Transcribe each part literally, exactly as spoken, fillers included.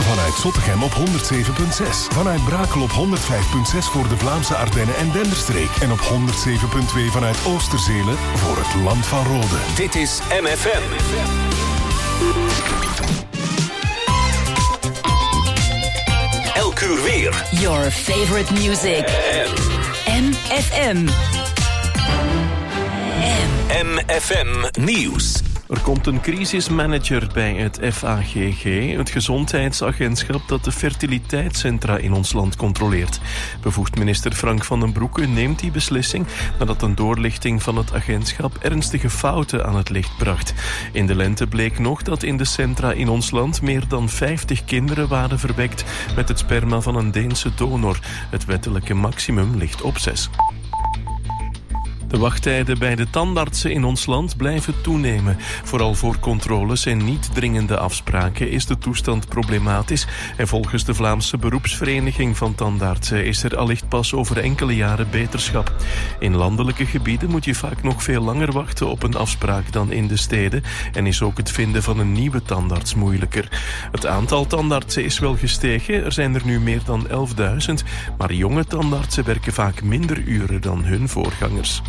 Vanuit Zottegem op honderd zeven komma zes. Vanuit Brakel op honderd vijf komma zes voor de Vlaamse Ardennen en Denderstreek. En op honderd zeven komma twee vanuit Oosterzelen voor het Land van Rode. Dit is M F M. Elk uur weer. Your favorite music. M F M. M F M Nieuws. Er komt een crisismanager bij het F A G G, het gezondheidsagentschap dat de fertiliteitscentra in ons land controleert. Bevoegd minister Frank van den Broeke neemt die beslissing nadat een doorlichting van het agentschap ernstige fouten aan het licht bracht. In de lente bleek nog dat in de centra in ons land meer dan vijftig kinderen waren verwekt met het sperma van een Deense donor. Het wettelijke maximum ligt op zes. De wachttijden bij de tandartsen in ons land blijven toenemen. Vooral voor controles en niet dringende afspraken is de toestand problematisch. En volgens de Vlaamse beroepsvereniging van tandartsen is er allicht pas over enkele jaren beterschap. In landelijke gebieden moet je vaak nog veel langer wachten op een afspraak dan in de steden. En is ook het vinden van een nieuwe tandarts moeilijker. Het aantal tandartsen is wel gestegen. Er zijn er nu meer dan elfduizend. Maar jonge tandartsen werken vaak minder uren dan hun voorgangers.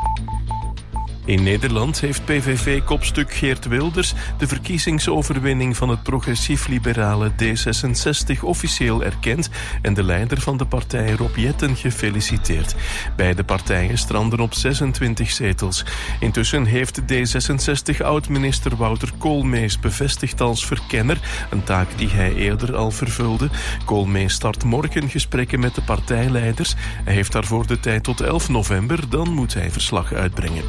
In Nederland heeft P V V-kopstuk Geert Wilders de verkiezingsoverwinning van het progressief-liberale D zesenzestig officieel erkend en de leider van de partij Rob Jetten gefeliciteerd. Beide partijen stranden op zesentwintig zetels. Intussen heeft D zesenzestig-oud-minister Wouter Koolmees bevestigd als verkenner, een taak die hij eerder al vervulde. Koolmees start morgen gesprekken met de partijleiders. Hij heeft daarvoor de tijd tot elf november, dan moet hij verslag uitbrengen.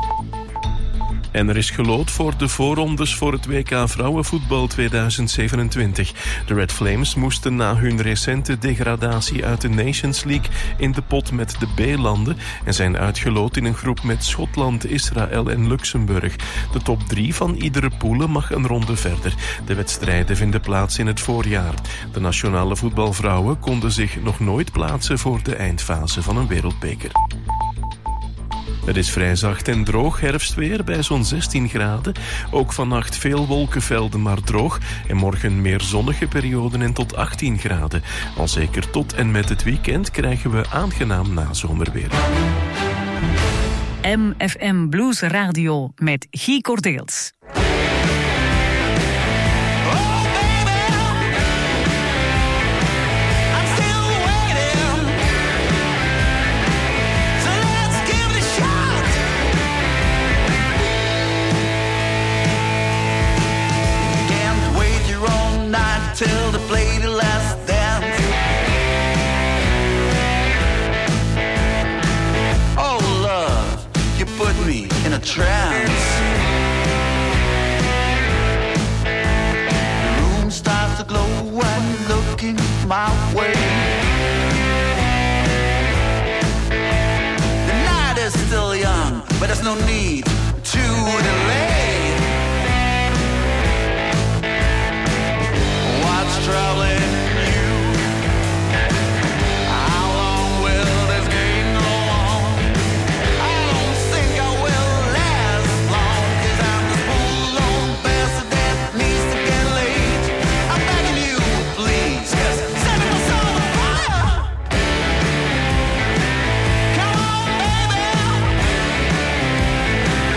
En er is gelood voor de voorrondes voor het W K Vrouwenvoetbal tweeduizend zevenentwintig. De Red Flames moesten na hun recente degradatie uit de Nations League in de pot met de B-landen en zijn uitgeloot in een groep met Schotland, Israël en Luxemburg. De top drie van iedere poele mag een ronde verder. De wedstrijden vinden plaats in het voorjaar. De nationale voetbalvrouwen konden zich nog nooit plaatsen voor de eindfase van een wereldbeker. Het is vrij zacht en droog herfstweer bij zo'n zestien graden. Ook vannacht veel wolkenvelden, maar droog. En morgen meer zonnige perioden en tot achttien graden. Al zeker tot en met het weekend krijgen we aangenaam nazomerweer. M F M Blues Radio met Guy Cordeels. Till they play the last dance. Oh love, you put me in a trance. The room starts to glow when you're looking my way. The night is still young, but there's no need to delay. Traveling you. How long will this game go on? I don't think I will last long, 'cause I'm just full on bastard that needs to get late. I'm begging you, please, 'cause setting my soul on fire. Come on, baby.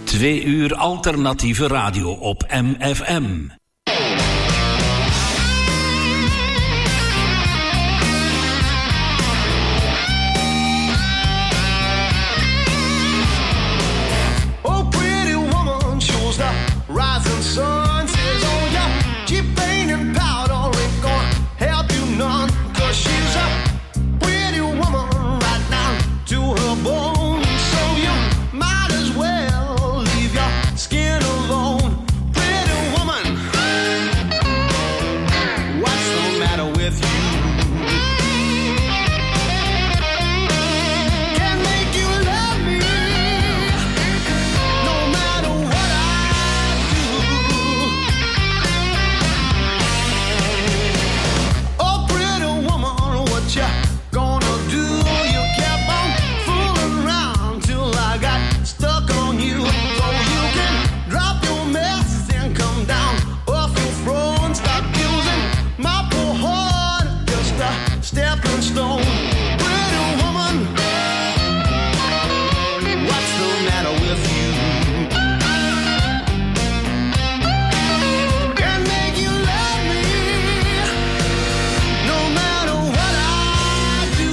Twee uur alternatieve radio op M F M. Oh, pretty woman shows the rising sun. Says, oh, yeah, cheap paint and powder ain't gonna help you none. Cause she's a pretty woman right now to her bone. So you might as well leave your skin alone. Pretty woman, what's the matter with you? Can make you love me no matter what I do. Oh, pretty woman, what you gonna do? You kept on fooling around till I got stuck on you. So you can drop your mess and come down off your throne and stop using my poor heart just a stepping stone. Pretty woman, what's the matter with you? Can make you love me no matter what I do.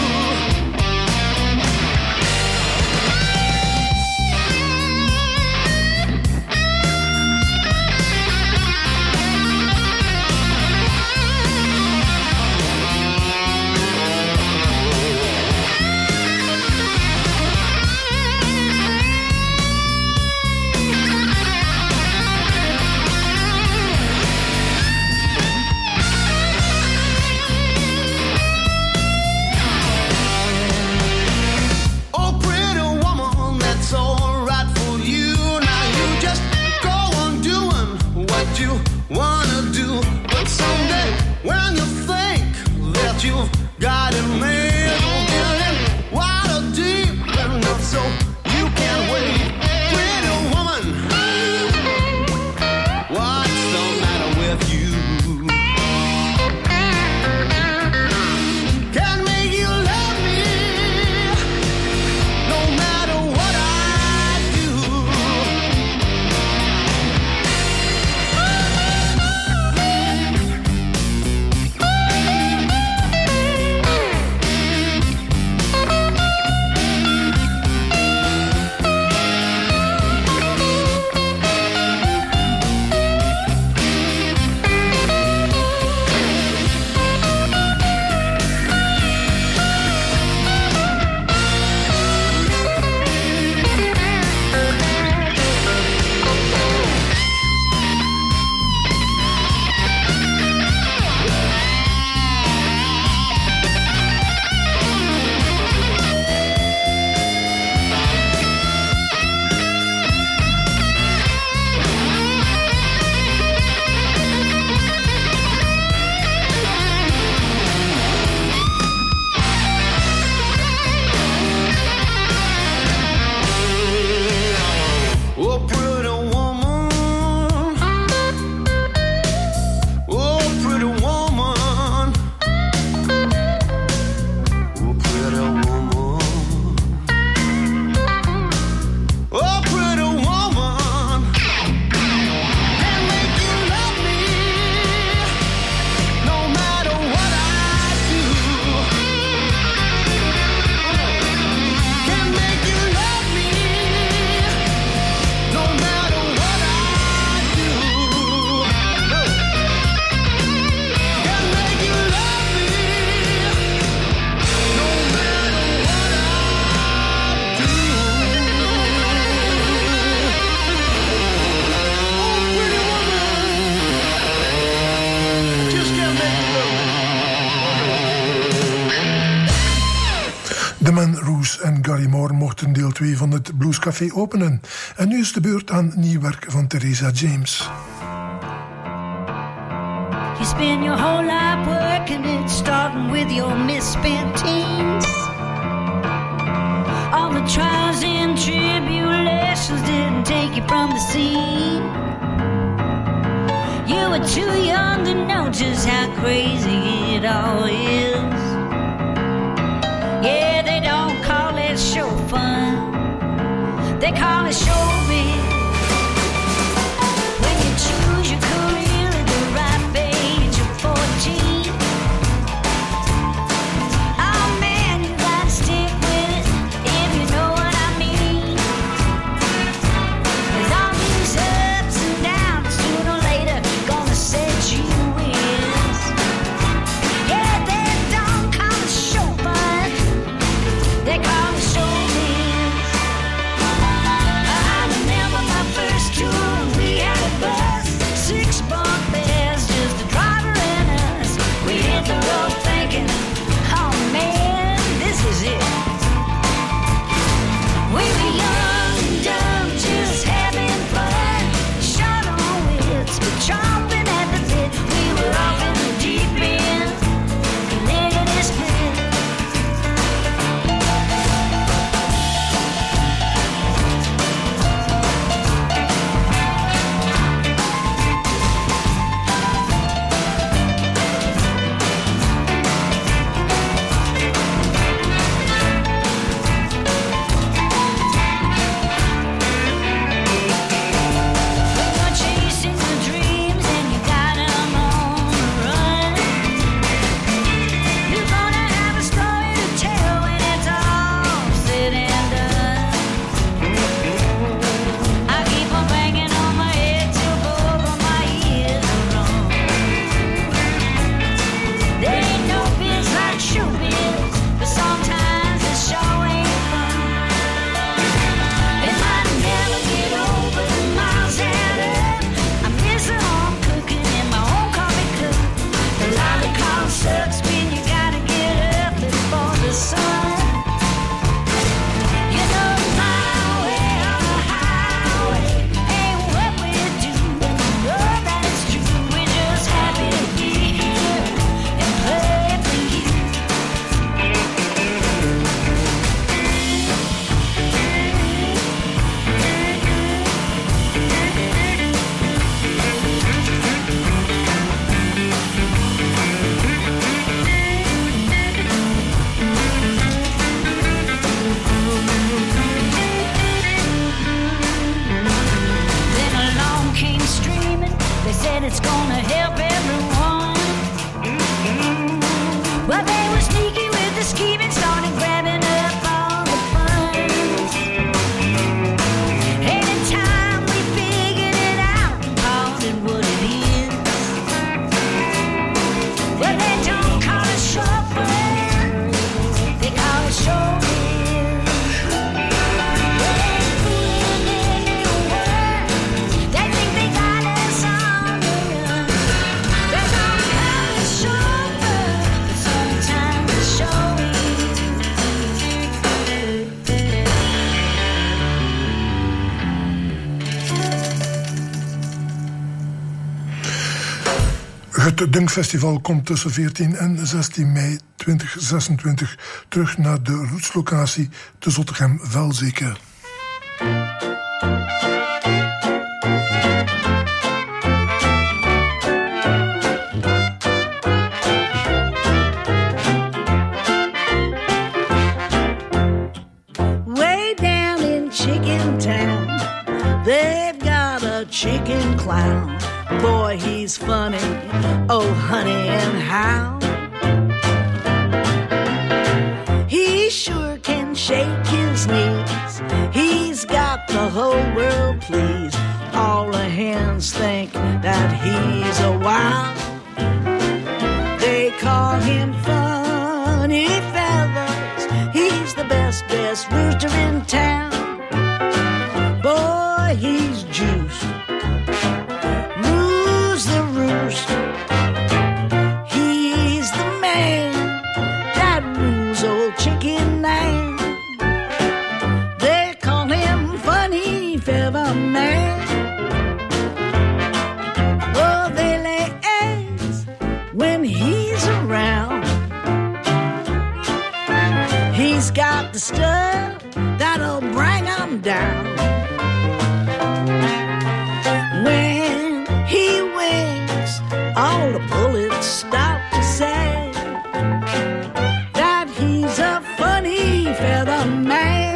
Oh, pretty woman, that's all right for you. Now you just go on doing what you wanna do. But someday when you think that you've got it made, you'll get in water deep enough so you can't wait. Pretty woman, what's the matter with you? Can make you love me no matter what I do. Oh, pretty woman. Oh, pretty woman. Oh, pretty woman. Oh, pretty woman. Can make you love me no matter what I do. Can make you love me no matter what I do. Can make you love me no matter what I do. Oh, pretty woman, just can't make you love me. De Man Roos en Gary Moore mochten deel twee van het Bluescafé openen. En nu is de beurt aan nieuw werk van Theresa James. You spend your whole life working it, starting with your misspent teens. All the trials and tribulations didn't take you from the scene. You were too young to know just how crazy it all is. Yeah, they don't call it show fun. They call it show business. Het Dunkfestival komt tussen veertien en zestien mei tweeduizend zesentwintig terug naar de rootslocatie te Zottegem-Velzeke. Way down in Chicken Town, they've got a chicken clown. Boy, he's funny, oh honey, and how he sure can shake his knees. He's got the whole world pleased. All the hens think that he's a wow. They call him Funny Feathers. He's the best, best rooster in town. Boy, he's juiced. He's the man that rules old Chicken Land. They call him Funny Feather Man. Oh, they lay eggs when he's around. He's got the stuff that'll bring him down. When he wings, all the bullets stop to say that he's a funny feather man.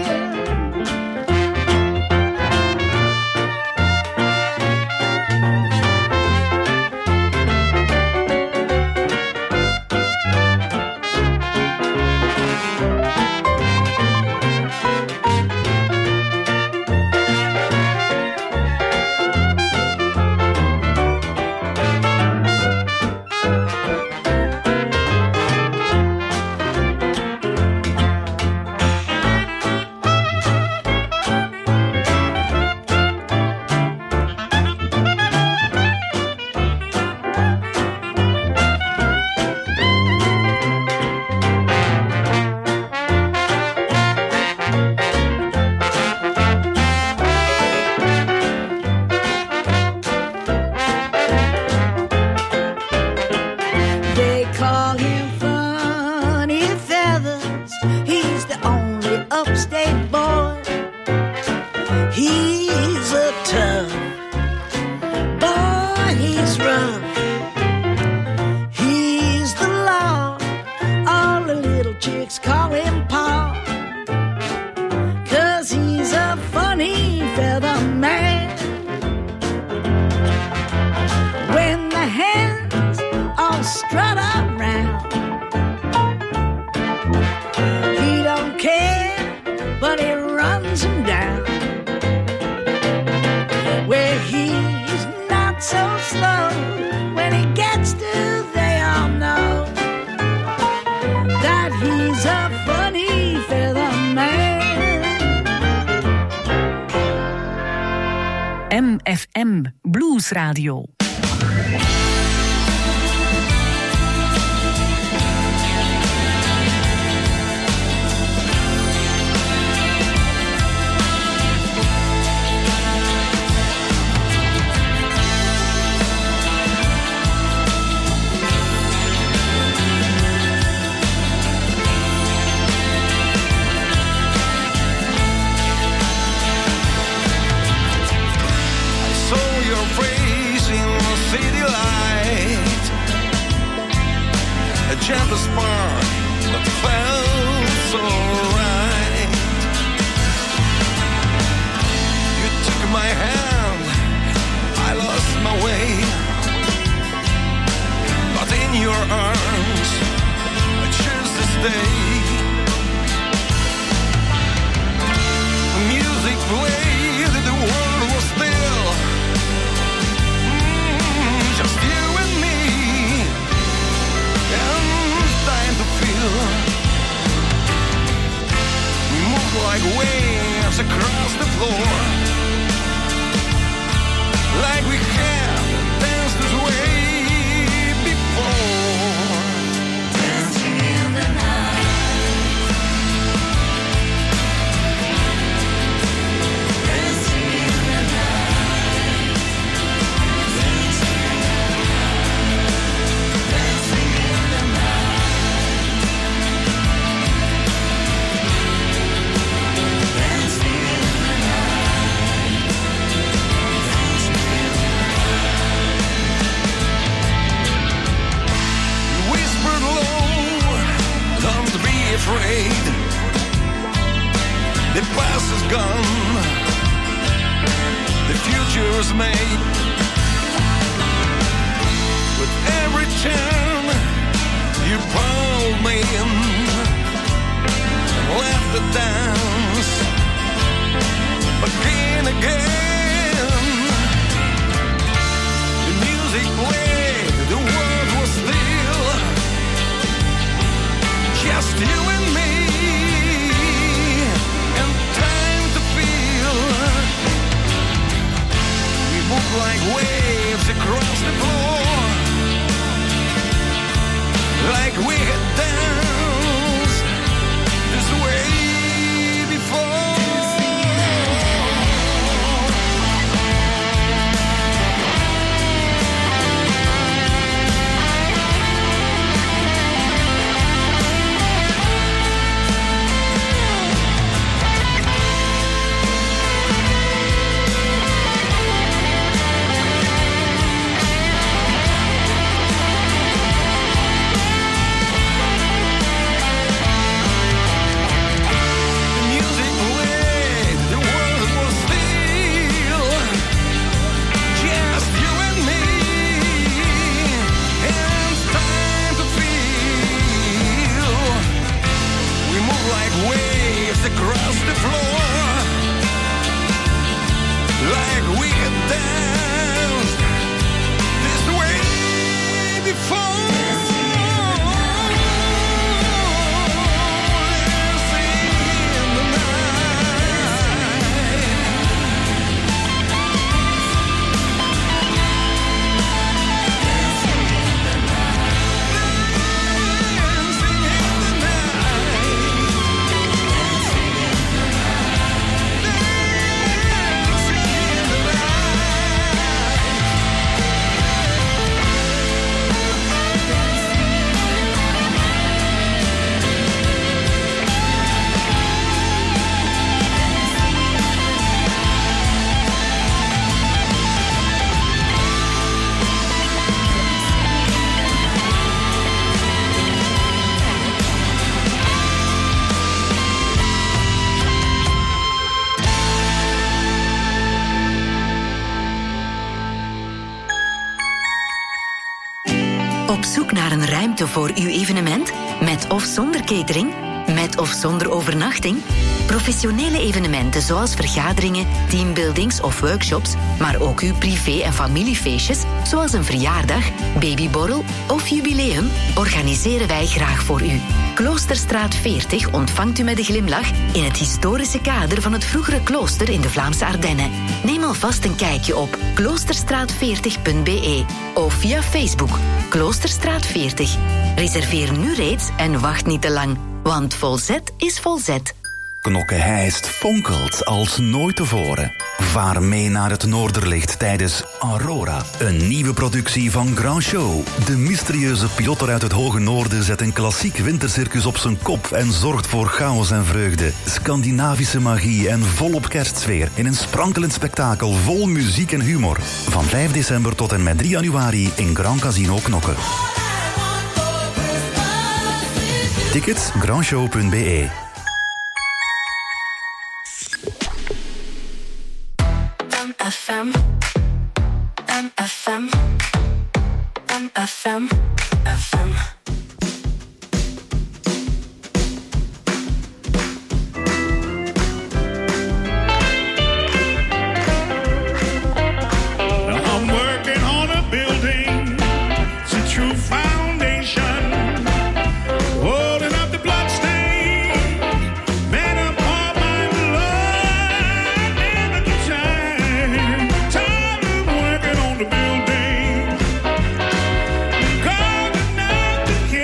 M F M Blues Radio. Gentle spark that felt so right. You took my hand, I lost my way, but in your arms I choose to stay. Music played, the world was still, mm, just you and me. Time to feel. We move like waves across the floor, like we have danced this way before. Dancing in the night. gone. The future's made. With every turn you pulled me in and left the dance again, again. The music played, the world was still just you and me, and time to feel. We moved like waves across the floor, like we had danced this way before. Across the floor, like we had danced this way before. Op zoek naar een ruimte voor uw evenement? Met of zonder catering? Met of zonder overnachting? Professionele evenementen zoals vergaderingen, teambuildings of workshops, maar ook uw privé- en familiefeestjes, zoals een verjaardag, babyborrel of jubileum, organiseren wij graag voor u. Kloosterstraat veertig ontvangt u met een glimlach in het historische kader van het vroegere klooster in de Vlaamse Ardennen. Neem alvast een kijkje op kloosterstraat veertig punt b e of via Facebook Kloosterstraat veertig. Reserveer nu reeds en wacht niet te lang, want volzet is volzet. Knokke-Heist fonkelt als nooit tevoren. Vaar mee naar het Noorderlicht tijdens Aurora. Een nieuwe productie van Grand Show. De mysterieuze pilotter uit het Hoge Noorden zet een klassiek wintercircus op zijn kop en zorgt voor chaos en vreugde. Scandinavische magie en volop kerstsfeer in een sprankelend spektakel vol muziek en humor. Van vijf december tot en met drie januari in Grand Casino Knokke. Tickets grandshow punt b e. F M, M F M, M F M, F M. I'm working on a building, it's a true foundation, holding up the bloodstain, man up all my blood and the time, time of working on the building, God enough to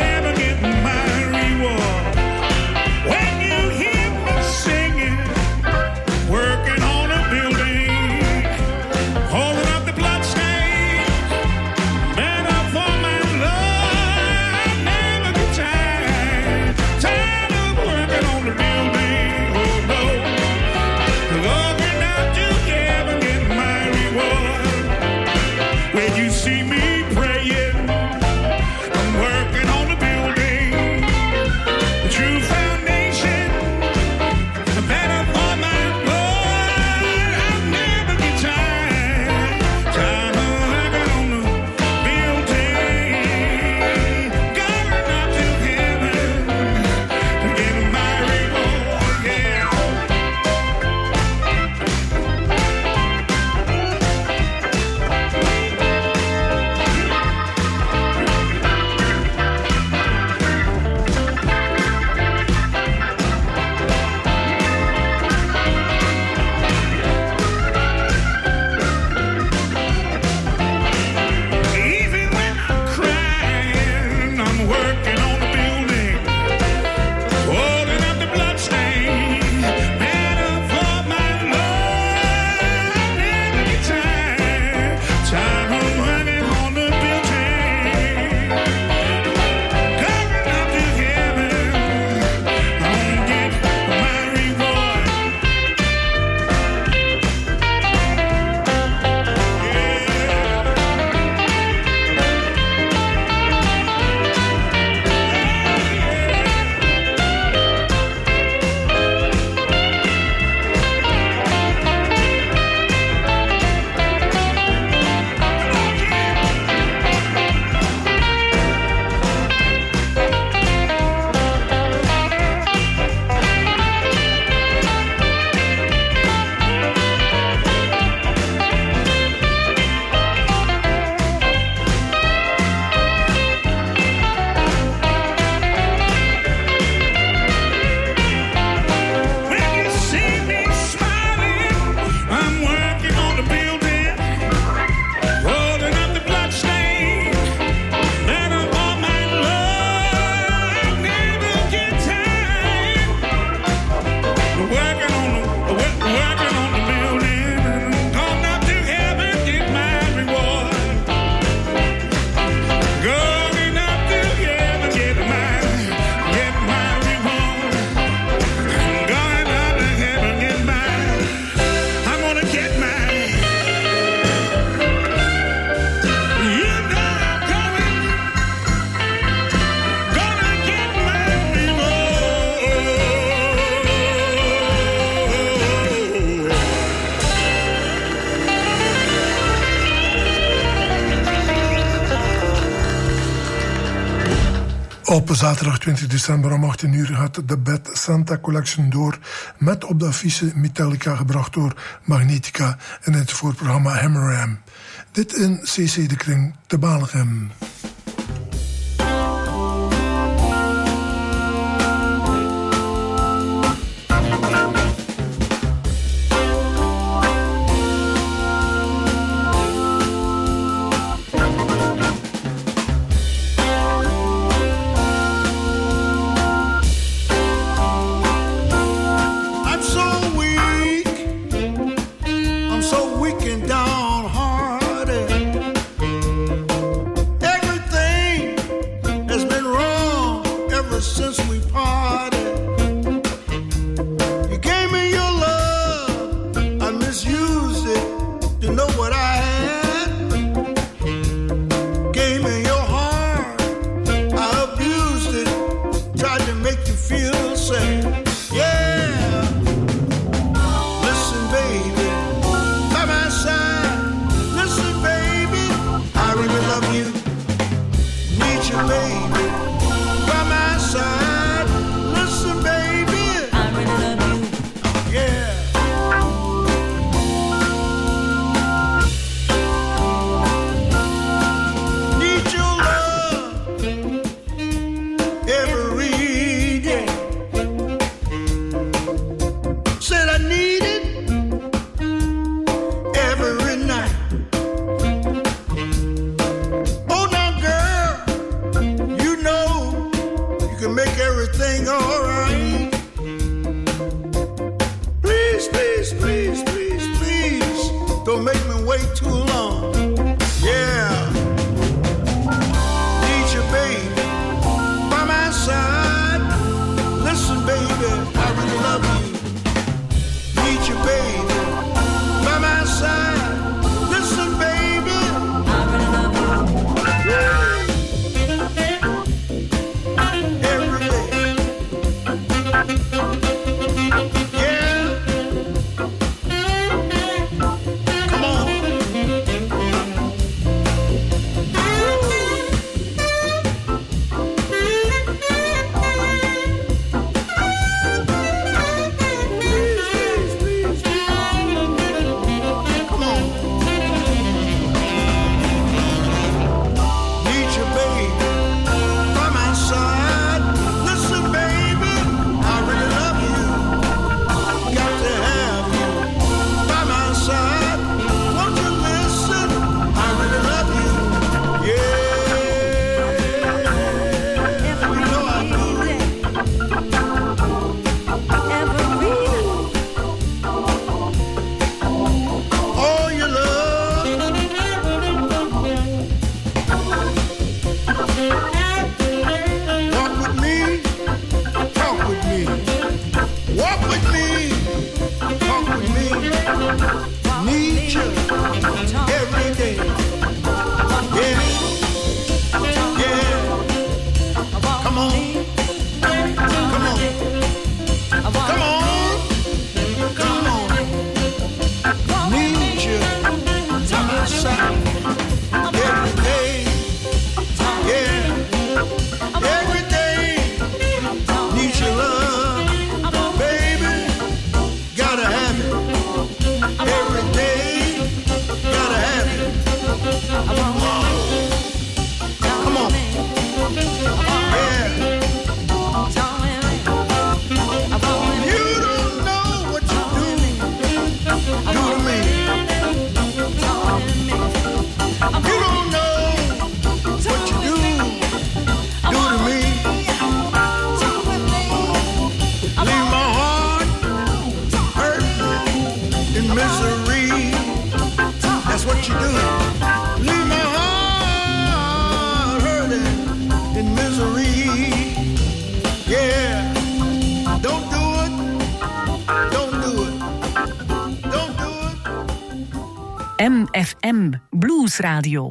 Op zaterdag twintig december om achttien uur gaat de Bad Santa Collection door met op de affiche Metallica gebracht door Magnetica en het voorprogramma Hammerham. Dit in C C De Kring te Balegem. M F M Blues Radio.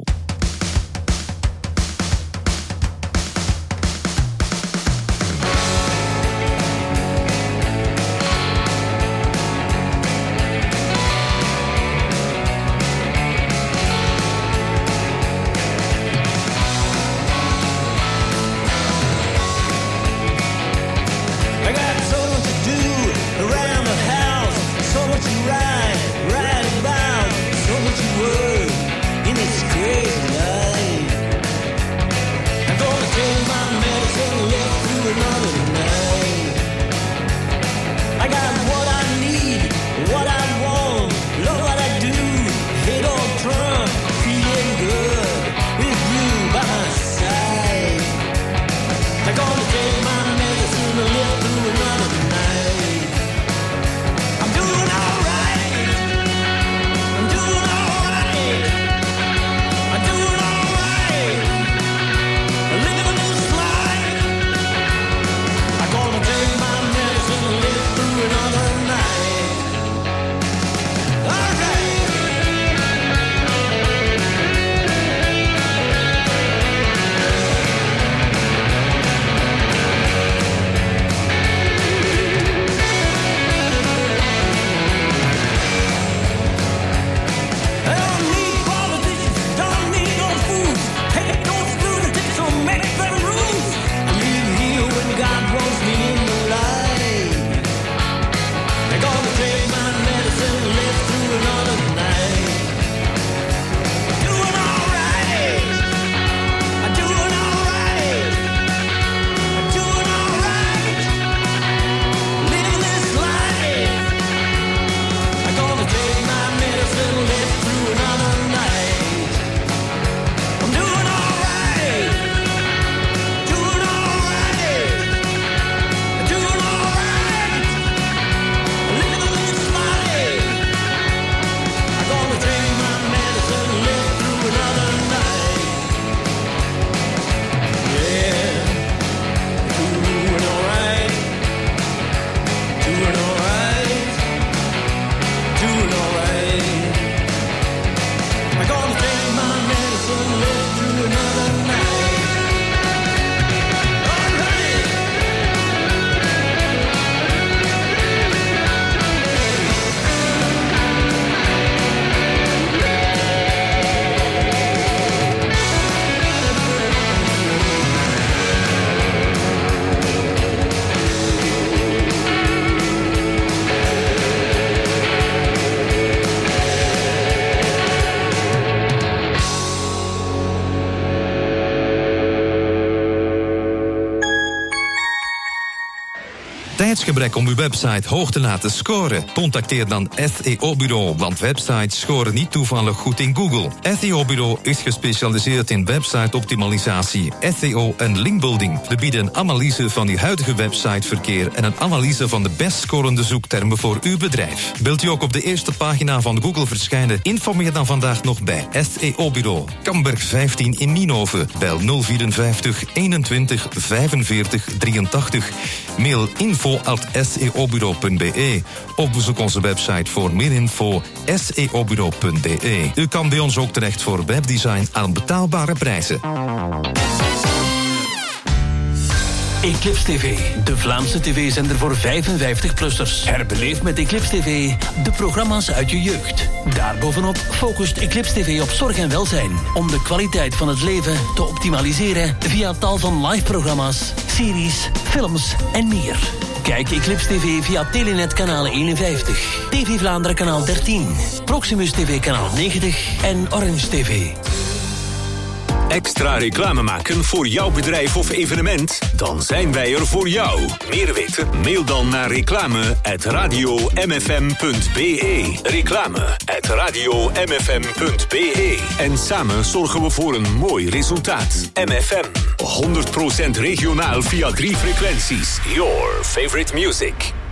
tijdsgebrek om uw website hoog te laten scoren? Contacteer dan S E O-bureau, want websites scoren niet toevallig goed in Google. S E O-bureau is gespecialiseerd in website-optimalisatie, S E O en linkbuilding. We bieden een analyse van uw huidige websiteverkeer en een analyse van de best scorende zoektermen voor uw bedrijf. Wilt u ook op de eerste pagina van Google verschijnen? Informeer dan vandaag nog bij S E O-bureau. Kamberg vijftien in Nienhoven. Bel nul vierenvijftig eenentwintig vijfenveertig drieëntachtig. Mail info at s e o bureau punt b e of bezoek onze website voor meer info s e o bureau punt b e. U kan bij ons ook terecht voor webdesign aan betaalbare prijzen. Eclipse T V, de Vlaamse tv-zender voor vijfenvijftig-plussers. Herbeleef met Eclipse T V de programma's uit je jeugd. Daarbovenop focust Eclipse T V op zorg en welzijn, om de kwaliteit van het leven te optimaliseren via tal van live-programma's, series, films en meer. Kijk Eclipse T V via Telenet kanaal eenenvijftig, T V Vlaanderen kanaal dertien, Proximus T V kanaal negentig en Orange T V. Extra reclame maken voor jouw bedrijf of evenement? Dan zijn wij er voor jou. Meer weten? Mail dan naar reclame at radio m f m punt b e. Reclame at radio m f m punt b e. En samen zorgen we voor een mooi resultaat. M F M, honderd procent regionaal via drie frequenties. Your favorite music.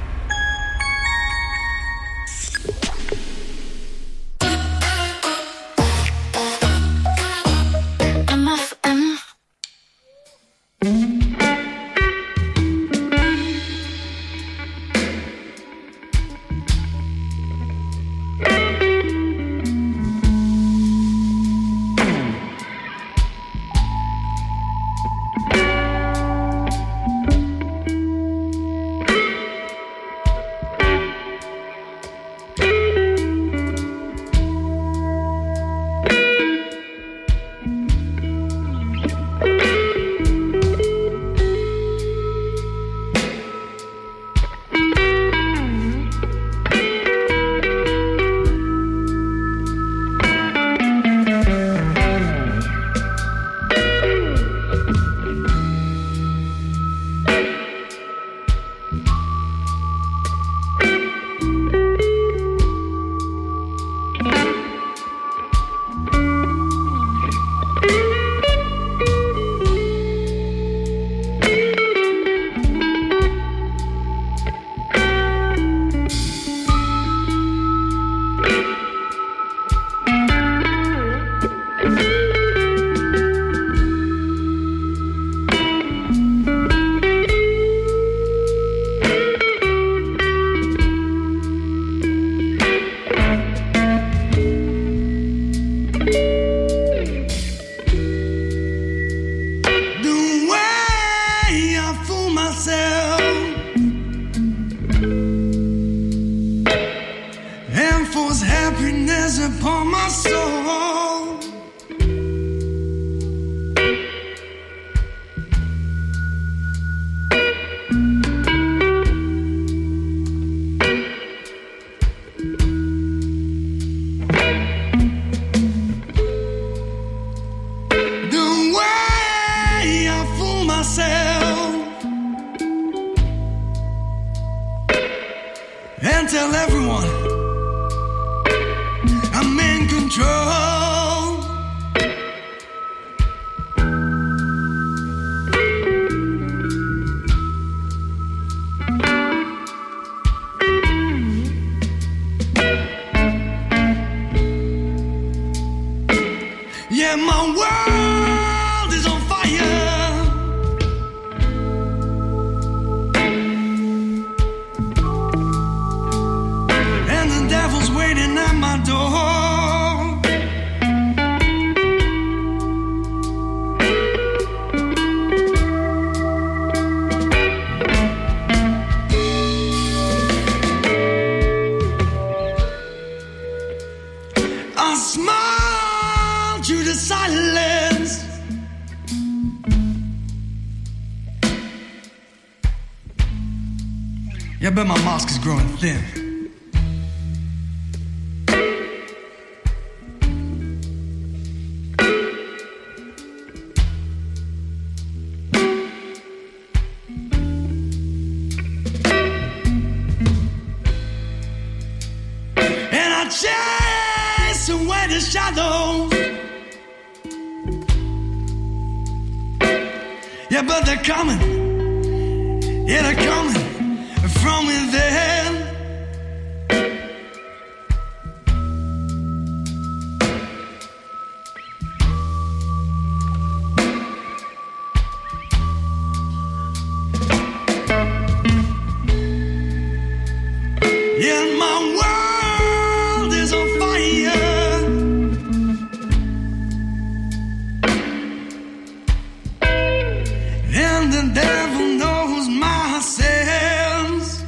Yeah, I bet my mask is growing thin. by the shadows. Yeah, but they're coming. Yeah, they're coming from within. Yeah, my world is on fire. And the devil knows my sins.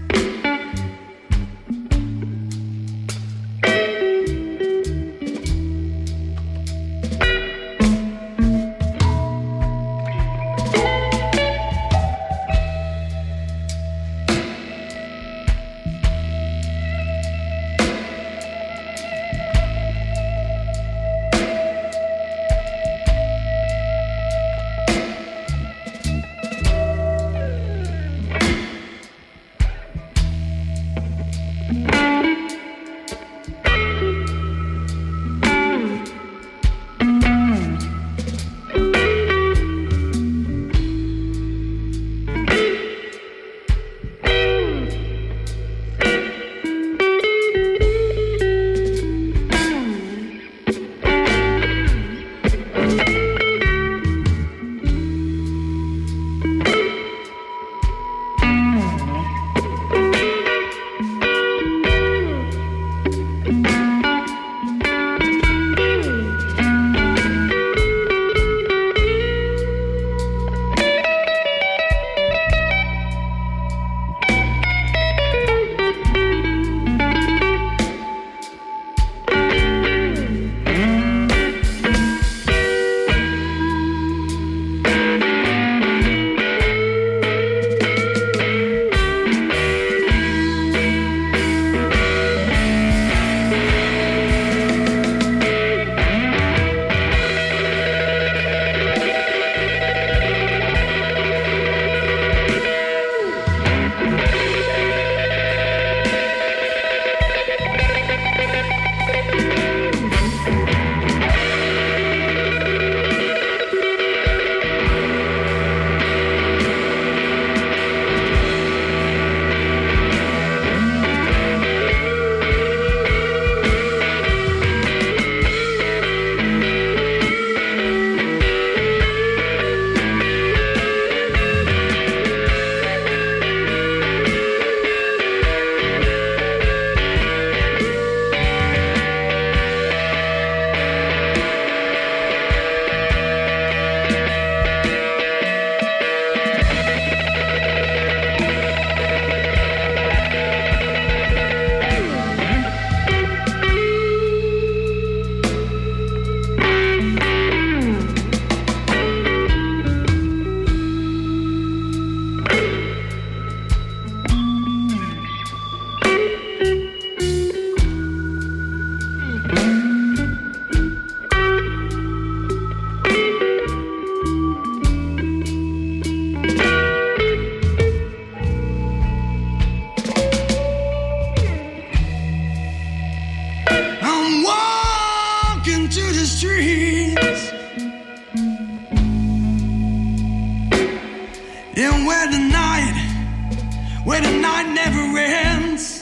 And where the night, where the night never ends.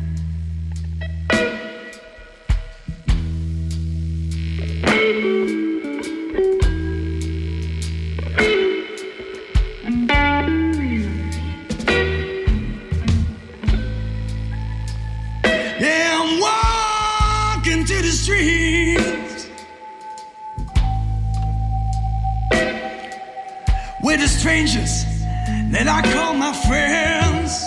Yeah, I'm walking to the streets with the strangers that I call my friends.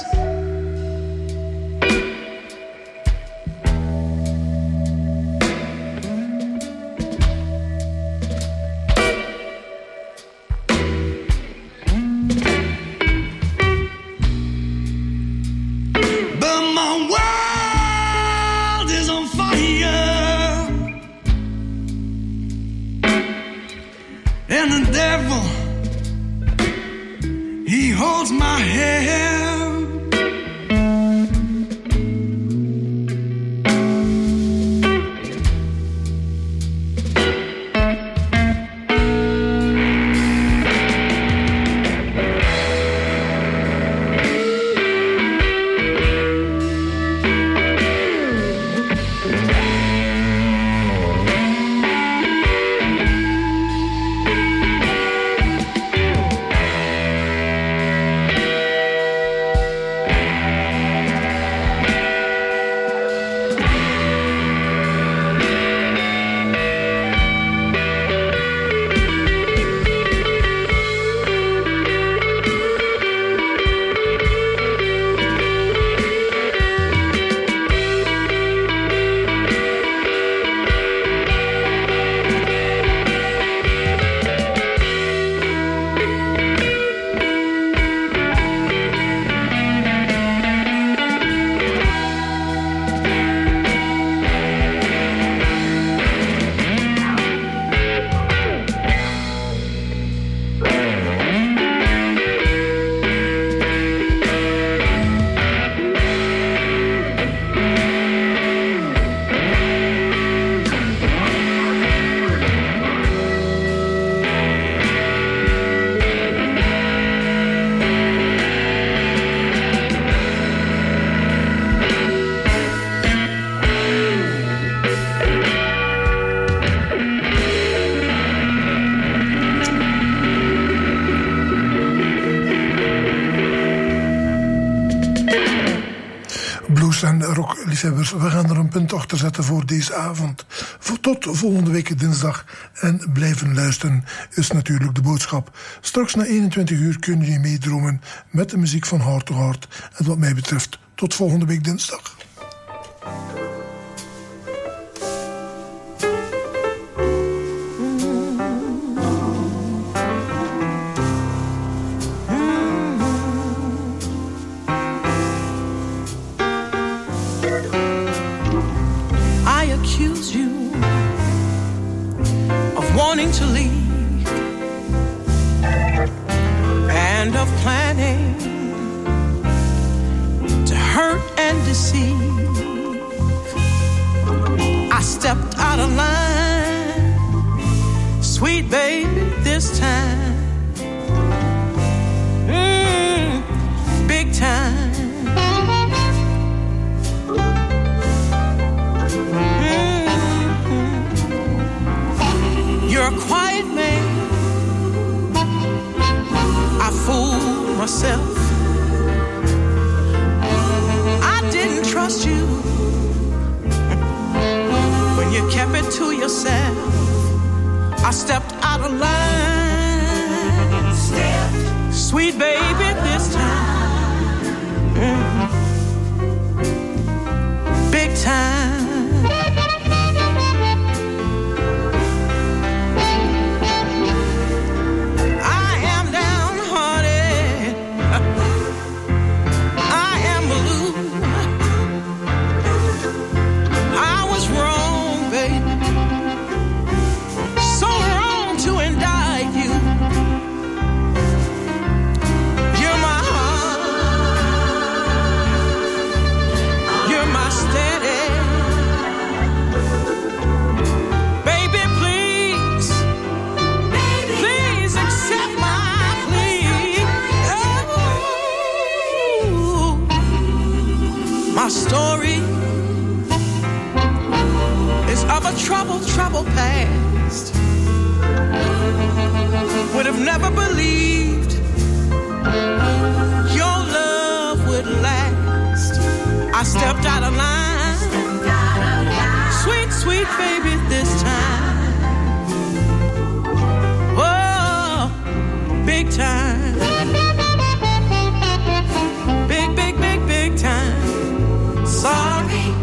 But my world is on fire, and the devil, he holds my hand. rockers en rockliefhebbers, we gaan er een punt achter zetten voor deze avond. Tot volgende week dinsdag en blijven luisteren is natuurlijk de boodschap. Straks na eenentwintig uur kunnen jullie meedromen met de muziek van Heart to Heart. En wat mij betreft, tot volgende week dinsdag. Wanting to leave and of planning to hurt and deceive. I stepped out of line, sweet baby, this time, mm, big time. You're a quiet man. I fooled myself. I didn't trust you when you kept it to yourself. I stepped out of line. Stepped. Sweet baby, this time. Mm. Big time. My story is of a troubled, troubled past. Would have never believed your love would last. I stepped out of line, sweet, sweet baby, this time. Oh, big time. Big, big, big, big time. Sorry.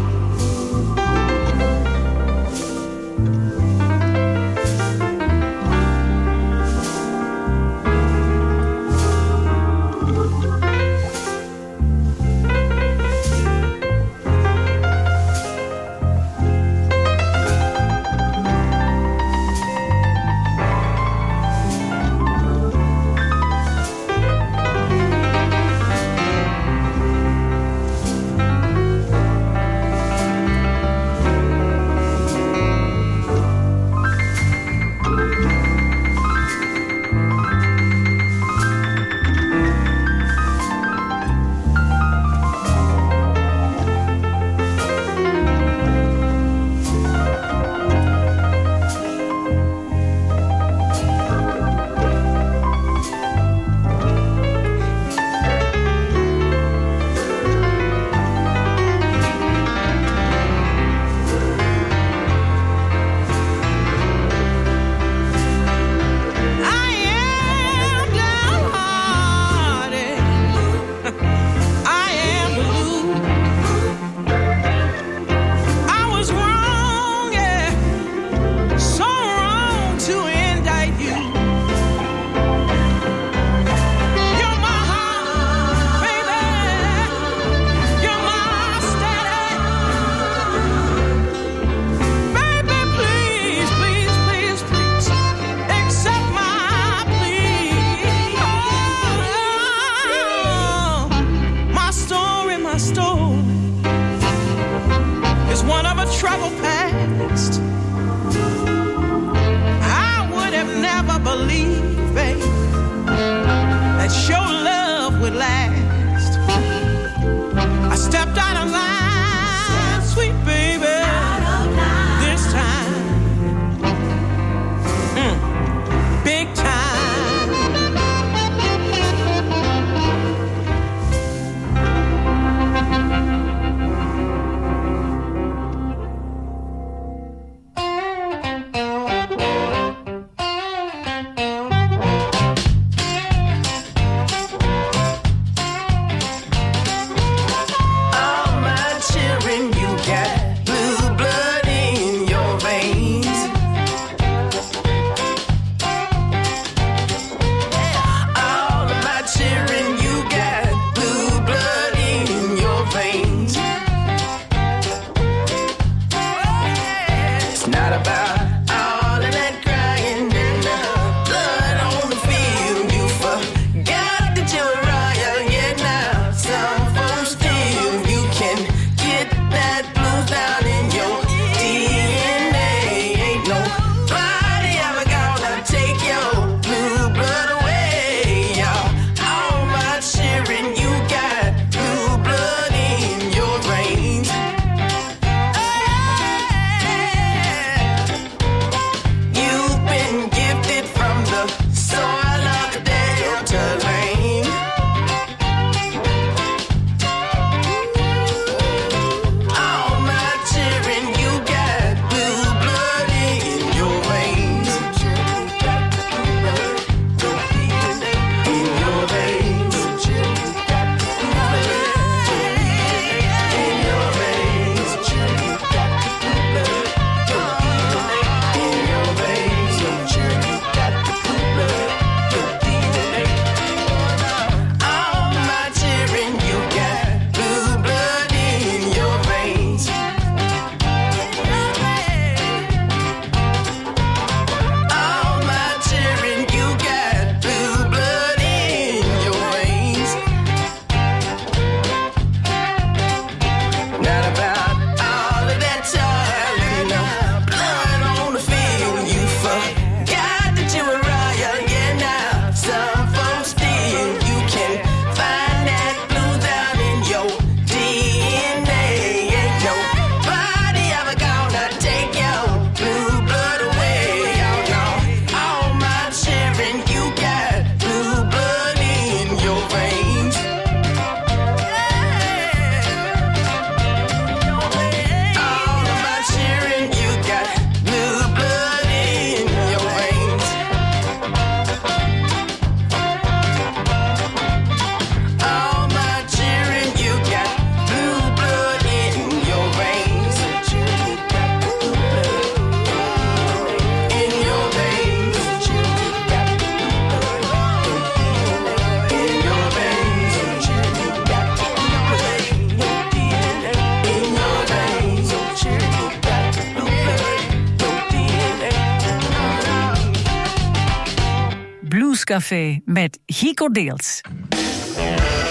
Muziekcafé met Gico Deels.